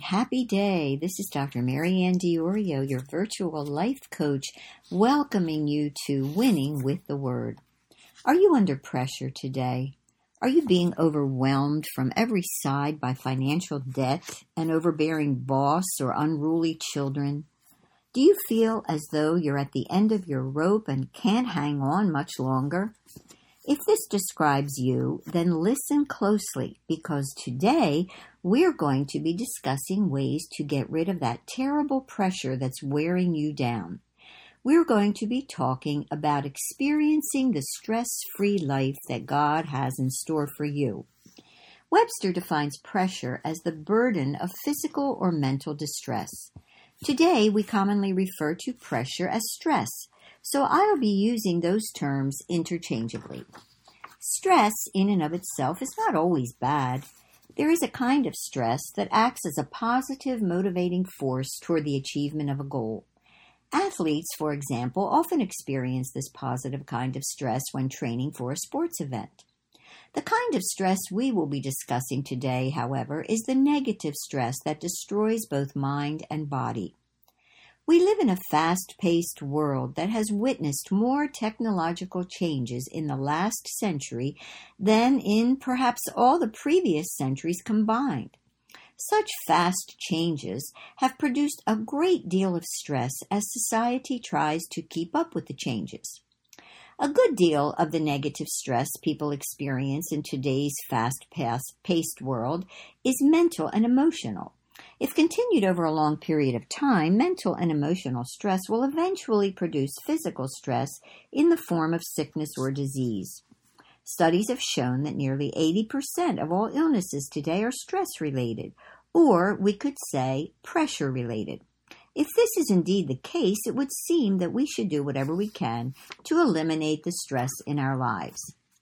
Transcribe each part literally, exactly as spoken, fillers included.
happy day. This is Doctor Marianne Diorio, your virtual life coach, welcoming you to Winning with the Word. Are you under pressure today? Are you being overwhelmed from every side by financial debt, an overbearing boss, or unruly children? Do you feel as though you're at the end of your rope and can't hang on much longer? If this describes you, then listen closely, because today we're going to be discussing ways to get rid of that terrible pressure that's wearing you down. We're going to be talking about experiencing the stress-free life that God has in store for you. Webster defines pressure as the burden of physical or mental distress. Today, we commonly refer to pressure as stress, so I'll be using those terms interchangeably. Stress, in and of itself, is not always bad. There is a kind of stress that acts as a positive, motivating force toward the achievement of a goal. Athletes, for example, often experience this positive kind of stress when training for a sports event. The kind of stress we will be discussing today, however, is the negative stress that destroys both mind and body. We live in a fast-paced world that has witnessed more technological changes in the last century than in perhaps all the previous centuries combined. Such fast changes have produced a great deal of stress as society tries to keep up with the changes. A good deal of the negative stress people experience in today's fast-paced world is mental and emotional. If continued over a long period of time, mental and emotional stress will eventually produce physical stress in the form of sickness or disease. Studies have shown that nearly eighty percent of all illnesses today are stress-related, or we could say pressure-related. If this is indeed the case, it would seem that we should do whatever we can to eliminate the stress in our lives.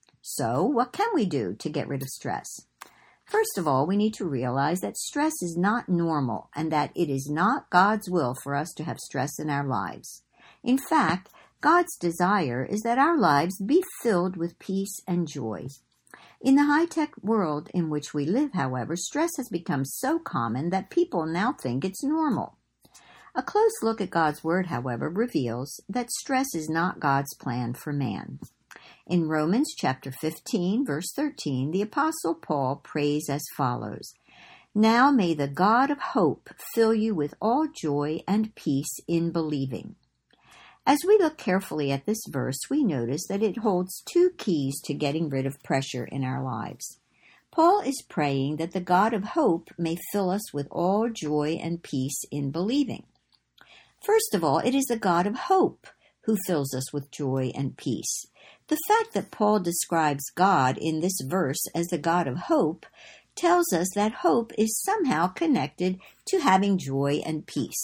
So, what can we do to get rid of stress? First of all, we need to realize that stress is not normal and that it is not God's will for us to have stress in our lives. In fact, God's desire is that our lives be filled with peace and joy. In the high-tech world in which we live, however, stress has become so common that people now think it's normal. A close look at God's Word, however, reveals that stress is not God's plan for man. In Romans chapter fifteen, verse thirteen, the Apostle Paul prays as follows, "Now may the God of hope fill you with all joy and peace in believing." As we look carefully at this verse, we notice that it holds two keys to getting rid of pressure in our lives. Paul is praying that the God of hope may fill us with all joy and peace in believing. First of all, it is the God of hope who fills us with joy and peace. The fact that Paul describes God in this verse as the God of hope tells us that hope is somehow connected to having joy and peace.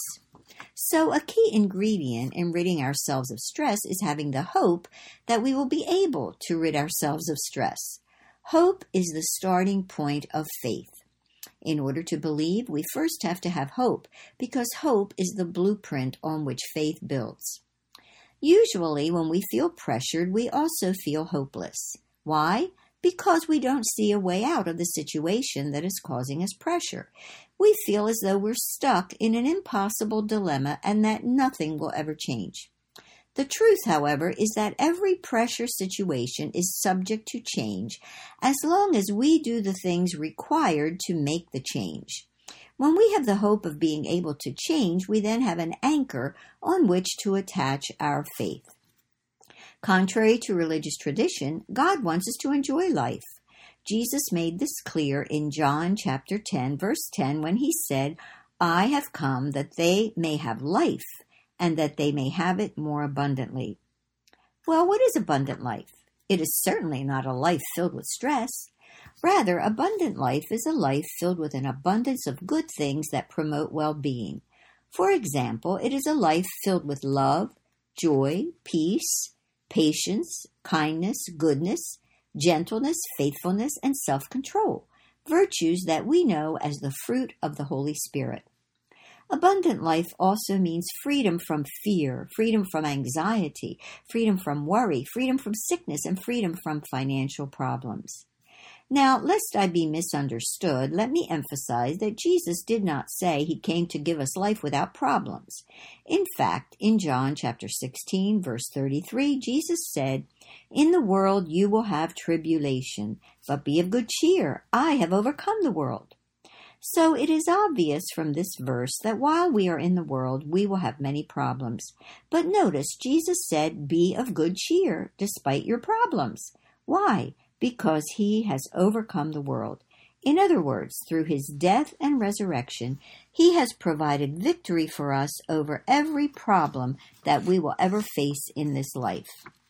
So a key ingredient in ridding ourselves of stress is having the hope that we will be able to rid ourselves of stress. Hope is the starting point of faith. In order to believe, we first have to have hope, because hope is the blueprint on which faith builds. Usually, when we feel pressured, we also feel hopeless. Why? Because we don't see a way out of the situation that is causing us pressure. We feel as though we're stuck in an impossible dilemma and that nothing will ever change. The truth, however, is that every pressure situation is subject to change as long as we do the things required to make the change. When we have the hope of being able to change, we then have an anchor on which to attach our faith. Contrary to religious tradition, God wants us to enjoy life. Jesus made this clear in John chapter ten, verse ten, when he said, "I have come that they may have life, and that they may have it more abundantly." Well, what is abundant life? It is certainly not a life filled with stress. Rather, abundant life is a life filled with an abundance of good things that promote well-being. For example, it is a life filled with love, joy, peace, patience, kindness, goodness, gentleness, faithfulness, and self-control, virtues that we know as the fruit of the Holy Spirit. Abundant life also means freedom from fear, freedom from anxiety, freedom from worry, freedom from sickness, and freedom from financial problems. Now, lest I be misunderstood, let me emphasize that Jesus did not say he came to give us life without problems. In fact, in John chapter sixteen, verse thirty-three, Jesus said, "In the world you will have tribulation, but be of good cheer. I have overcome the world." So it is obvious from this verse that while we are in the world, we will have many problems. But notice, Jesus said, "Be of good cheer, despite your problems." Why? Because he has overcome the world. In other words, through his death and resurrection, he has provided victory for us over every problem that we will ever face in this life.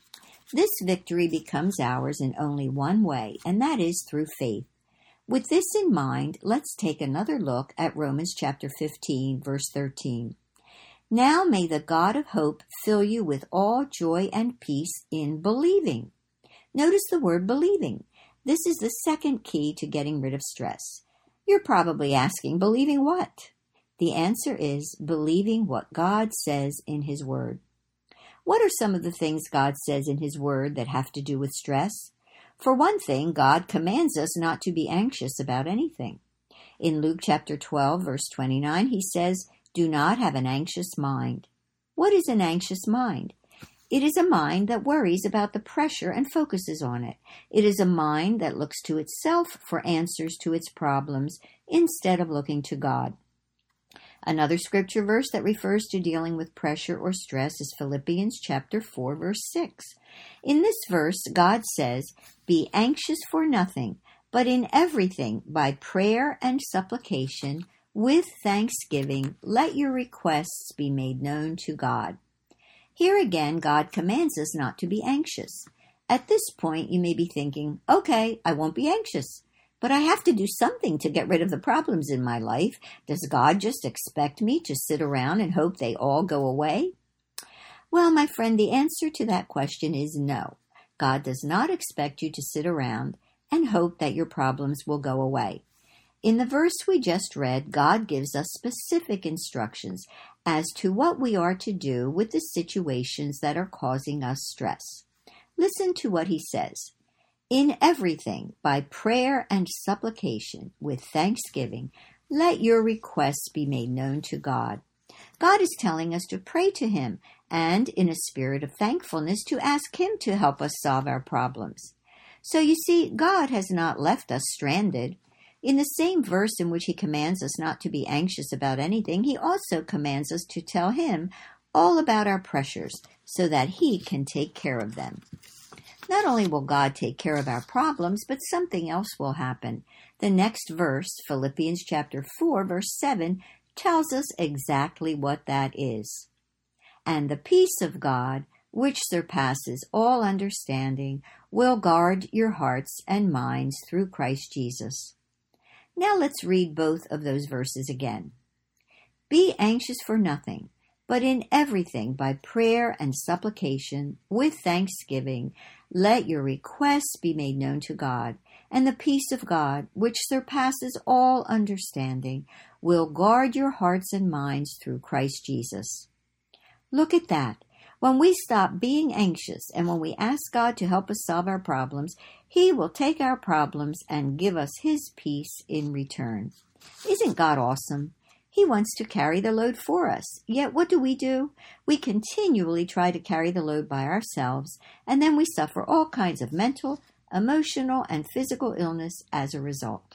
This victory becomes ours in only one way, and that is through faith. With this in mind, let's take another look at Romans chapter fifteen, verse thirteen. "Now may the God of hope fill you with all joy and peace in believing." Notice the word believing. This is the second key to getting rid of stress. You're probably asking, believing what? The answer is believing what God says in his word. What are some of the things God says in his word that have to do with stress? For one thing, God commands us not to be anxious about anything. In Luke chapter twelve, verse twenty-nine, he says, "Do not have an anxious mind." What is an anxious mind? It is a mind that worries about the pressure and focuses on it. It is a mind that looks to itself for answers to its problems instead of looking to God. Another scripture verse that refers to dealing with pressure or stress is Philippians chapter four, verse six. In this verse, God says, "Be anxious for nothing, but in everything, by prayer and supplication, with thanksgiving, let your requests be made known to God." Here again, God commands us not to be anxious. At this point, you may be thinking, okay, I won't be anxious, but I have to do something to get rid of the problems in my life. Does God just expect me to sit around and hope they all go away? Well, my friend, the answer to that question is no. God does not expect you to sit around and hope that your problems will go away. In the verse we just read, God gives us specific instructions as to what we are to do with the situations that are causing us stress. Listen to what he says. "In everything, by prayer and supplication, with thanksgiving, let your requests be made known to God." God is telling us to pray to him and, in a spirit of thankfulness, to ask him to help us solve our problems. So you see, God has not left us stranded. In the same verse in which he commands us not to be anxious about anything, he also commands us to tell him all about our pressures so that he can take care of them. Not only will God take care of our problems, but something else will happen. The next verse, Philippians chapter four, verse seven, tells us exactly what that is. "And the peace of God, which surpasses all understanding, will guard your hearts and minds through Christ Jesus." Now let's read both of those verses again. "Be anxious for nothing, but in everything by prayer and supplication, with thanksgiving, let your requests be made known to God, and the peace of God, which surpasses all understanding, will guard your hearts and minds through Christ Jesus." Look at that. When we stop being anxious and when we ask God to help us solve our problems, he will take our problems and give us his peace in return. Isn't God awesome? He wants to carry the load for us. Yet what do we do? We continually try to carry the load by ourselves, and then we suffer all kinds of mental, emotional, and physical illness as a result.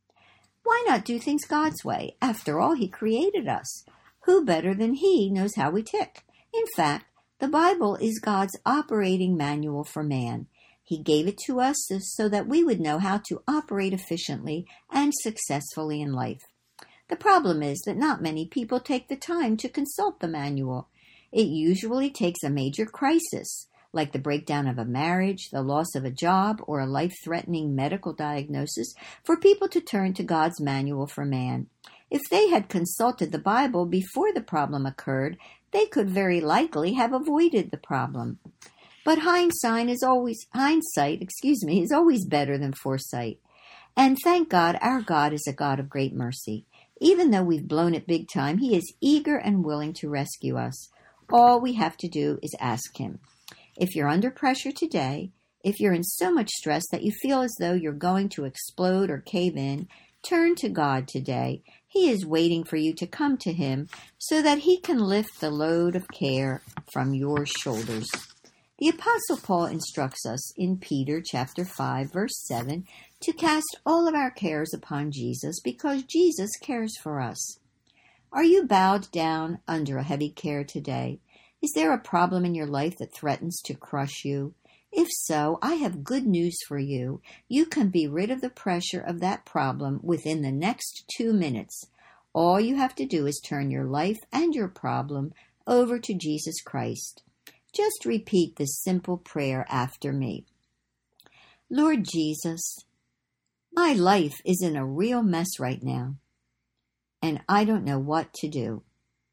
Why not do things God's way? After all, he created us. Who better than he knows how we tick? In fact, the Bible is God's operating manual for man. He gave it to us so that we would know how to operate efficiently and successfully in life. The problem is that not many people take the time to consult the manual. It usually takes a major crisis, like the breakdown of a marriage, the loss of a job, or a life-threatening medical diagnosis, for people to turn to God's manual for man. If they had consulted the Bible before the problem occurred, they could very likely have avoided the problem. But hindsight is always hindsight, excuse me, is always better than foresight. And thank God, our God is a God of great mercy. Even though we've blown it big time, he is eager and willing to rescue us. All we have to do is ask him. If you're under pressure today, If you're in so much stress that you feel as though you're going to explode or cave in, turn to God today. He is waiting for you to come to Him so that He can lift the load of care from your shoulders. The Apostle Paul instructs us in Peter chapter five, verse seven, to cast all of our cares upon Jesus because Jesus cares for us. Are you bowed down under a heavy care today? Is there a problem in your life that threatens to crush you? If so, I have good news for you. You can be rid of the pressure of that problem within the next two minutes. All you have to do is turn your life and your problem over to Jesus Christ. Just repeat this simple prayer after me. Lord Jesus, my life is in a real mess right now, and I don't know what to do.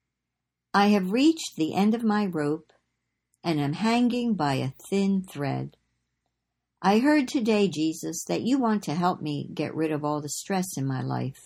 I have reached the end of my rope and am hanging by a thin thread. I heard today, Jesus, that you want to help me get rid of all the stress in my life.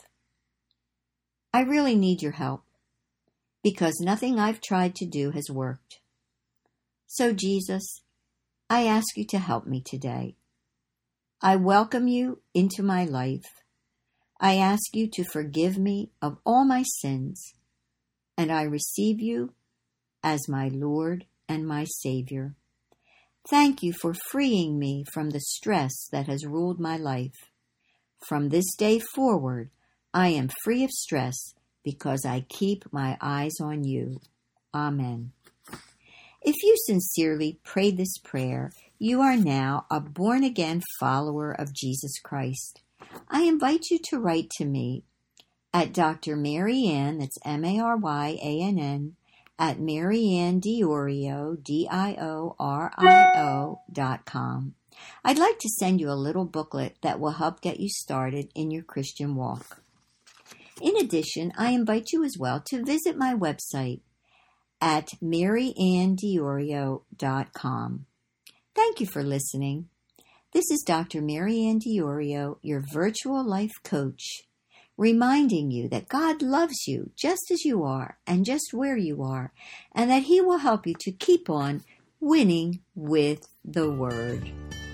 I really need your help because nothing I've tried to do has worked. So, Jesus, I ask you to help me today. I welcome you into my life. I ask you to forgive me of all my sins, and I receive you as my Lord and my Savior. Thank you for freeing me from the stress that has ruled my life. From this day forward, I am free of stress because I keep my eyes on you. Amen. If you sincerely prayed this prayer, you are now a born-again follower of Jesus Christ. I invite you to write to me at Doctor Mary Ann, that's M A R Y A N N, at Marianne Diorio, D I O R I O, dot com. I'd like to send you a little booklet that will help get you started in your Christian walk. In addition, I invite you as well to visit my website at Marianne Diorio dot com. Thank you for listening. This is Doctor Marianne Diorio, your virtual life coach, reminding you that God loves you just as you are and just where you are, and that He will help you to keep on winning with the Word.